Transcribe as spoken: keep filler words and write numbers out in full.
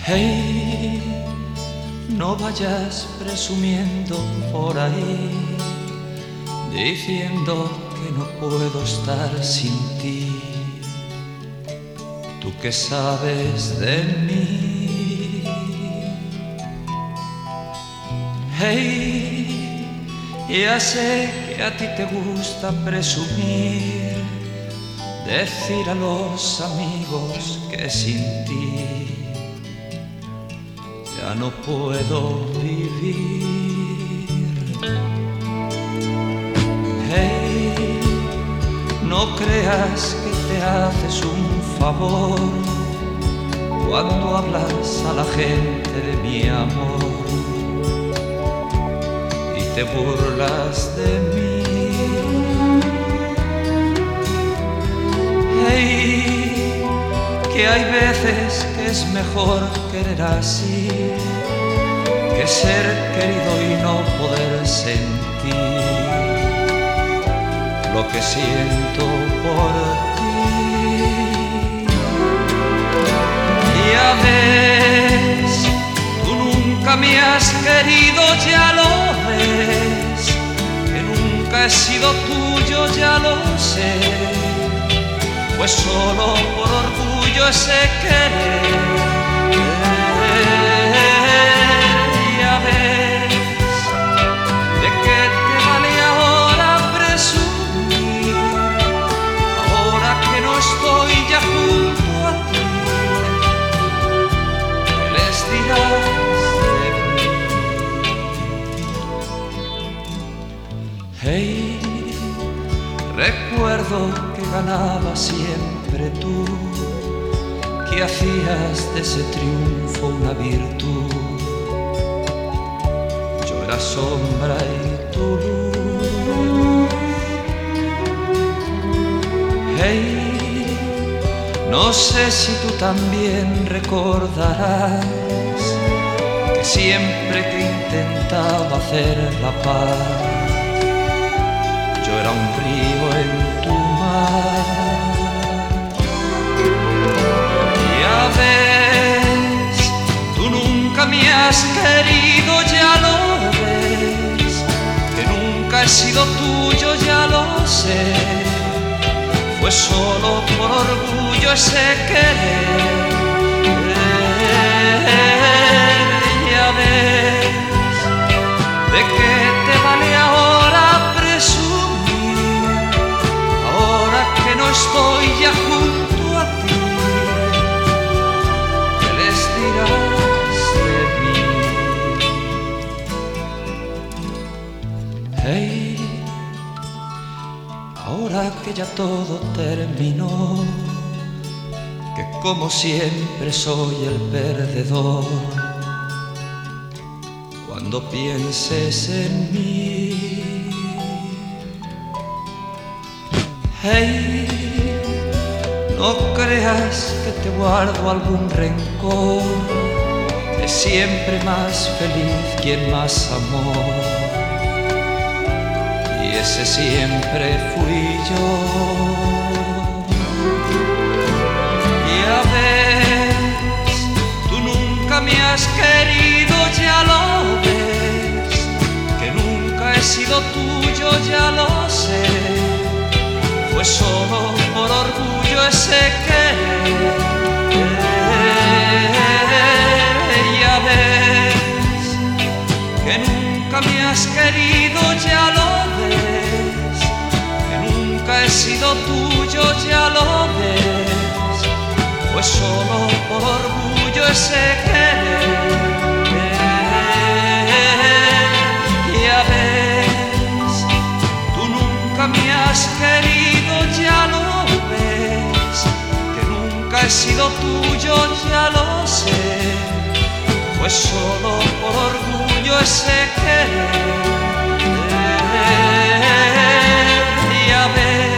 Hey, no vayas presumiendo por ahí, diciendo que no puedo estar sin ti. Tú que sabes de mí. Hey, ya sé que a ti te gusta presumir, decir a los amigos que sin ti ya no puedo vivir. Hey, no creas que te haces un favor cuando hablas a la gente de mi amor y te burlas de mí. Hey, que hay veces que es mejor querer así que ser querido y no poder sentir lo que siento por ti. Ya ves, tú nunca me has querido, ya lo ves, que nunca he sido tuyo, ya lo sé, pues solo por orgullo ese querer. Ya ves, ¿de qué te vale ahora presumir? Ahora que no estoy ya junto a ti, ¿qué les dirás de mí? Hey, recuerdo que ganaba siempre tú, que hacías de ese triunfo una virtud. Yo era sombra y tu luz. Hey, no sé si tú también recordarás que siempre que intentaba hacer la paz, yo era un río en tu mar. Ya ves, tú nunca me has querido, ya lo ves, que nunca he sido tuyo, ya lo sé, fue solo por orgullo ese querer. Ya ves, ¿de qué te vale ahora presumir? Ahora que no estoy ya junto a ti, ¿qué les dirás de mí? Hey, ahora que ya todo terminó, que como siempre soy el perdedor, cuando pienses en mí. Hey, no creas que te guardo algún rencor, es siempre más feliz quien más amó, y ese siempre fui yo. Ya ves, tú nunca me has querido, ya lo ves, que nunca he sido tuyo, ya lo sé, fue solo por orgullo ese querer. Ya ves, que nunca me has querido, ya lo ves, que nunca he sido tuyo, ya lo ves, fue solo por orgullo ese querer. Ya ves, tú nunca me has querido, ya lo ves, que nunca he sido tuyo, ya lo sé, pues solo por orgullo ese querer. Ya ves,